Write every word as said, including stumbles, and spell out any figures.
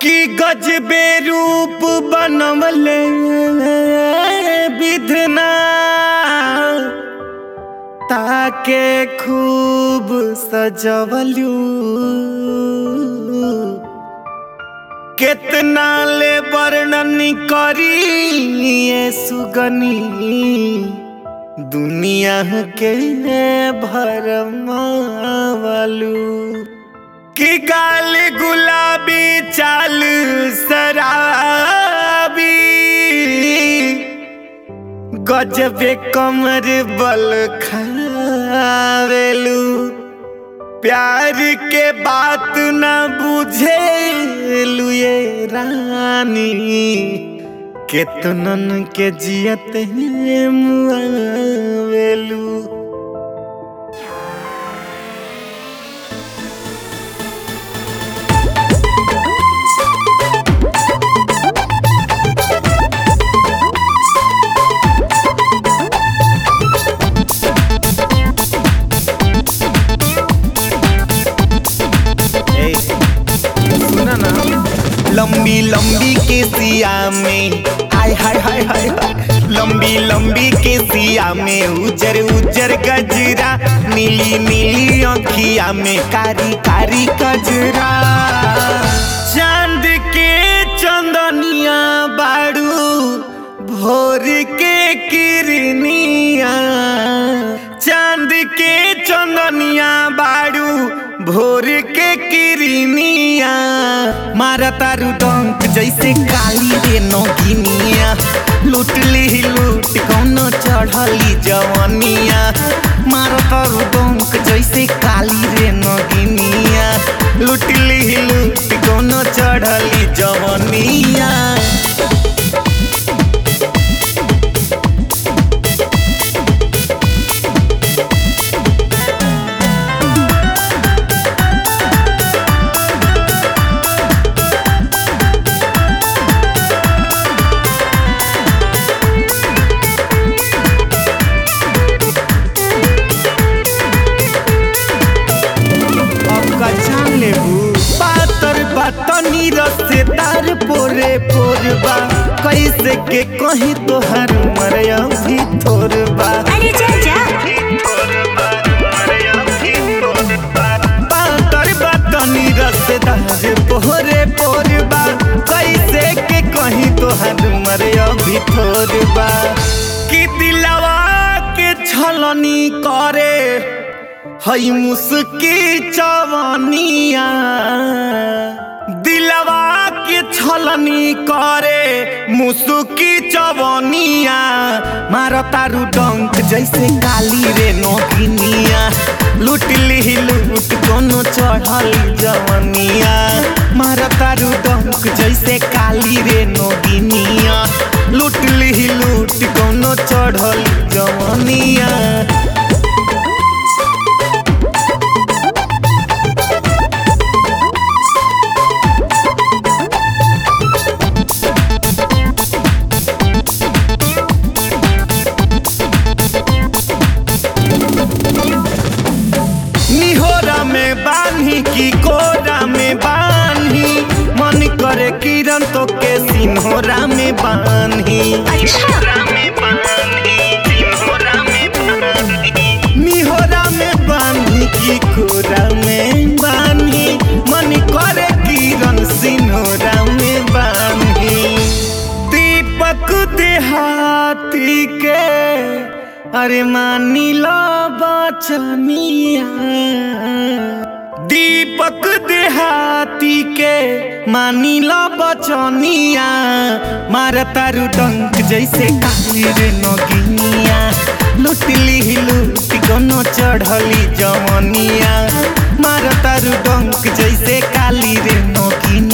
कि गजबे रूप बनवले विधना ताके खूब सजवलू कितना ले वर्णन करी ये सुगनी दुनिया के भरमावलू कि गाल गुलाबी चाल शराबी गजबे कमर बल खावेलू प्यार के बात न बुझेलू ये रानी केतनन के जियत मुआवेलू। लंबी लंबी के सिया में हाय हाय हाय हाय लंबी लंबी के सिया में उजर उजर गजरा नीली नीली आँखिया में कारी कारी गजरा चांद के चंदनिया बाड़ू भोर के किरनिया चांद के चंदनिया बाड़ू भोर के किरनिया मारा तारू डंक जैसे काली रे नगिनिया लूट ली लूट कौनो चढ़ली जवनिया मारा तारू डंक जैसे काली रे नगिनिया लूट ली लूट कौनो चढ़ली जवनिया। तनी रसेदार पोरे पोरबा कैसे के कहीं तोहर मरिया भी थोरबा अरे जा जा पातर तनी रसेदार पोरे पोरबा कैसे के कहीं तोहर मरिया भी थोरबा कि दिलवा के छलनी करे हई मुस्की चवनिया दिलवा के छलनी करे मुसुकी चवनिया मारो तारू डंक जैसे काली रे नगिनिया लूट ली लूट कोनो चढ़ली जवनिया मारो तारू डंक जैसे काली रे नगिनिया लूट ली लूट कोनो चढ़ली जवनिया। बान्ही की कोरा में बान्ही मन करे किरण तो के सिन्होरा में बान्ही निहोरा में बान्ही की कोरा में बान्ही मन करे किरण सिन्होरा में बान्ही दीपक देहाती के अरे मानी लो बचनिया दीपक देहाती के मानी लो बचनिया मारा तारू डंक जैसे काली रे नगिनिया लूट ली लूट कोनो चढ़ली जवनिया मारा तारू डंक जैसे काली रे नगिनिया।